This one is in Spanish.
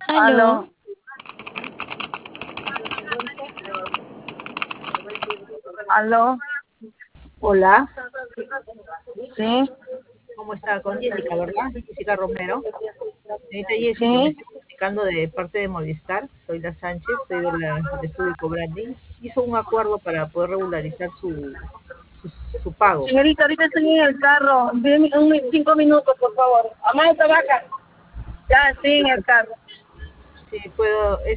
Aló, Aló, aló, Hola, sí, ¿cómo está? Con Jessica, ¿verdad? Jessica Romero. Señorita Jessica, me sí. estoy comunicando de parte de Movistar. Soy la Sánchez, soy del estudio Cobranding. Hizo un acuerdo para poder regularizar su pago. Señorita, ahorita estoy en el carro. 5 minutos, por favor. Amá esta vaca. Ya, estoy en el carro. Sí, puedo,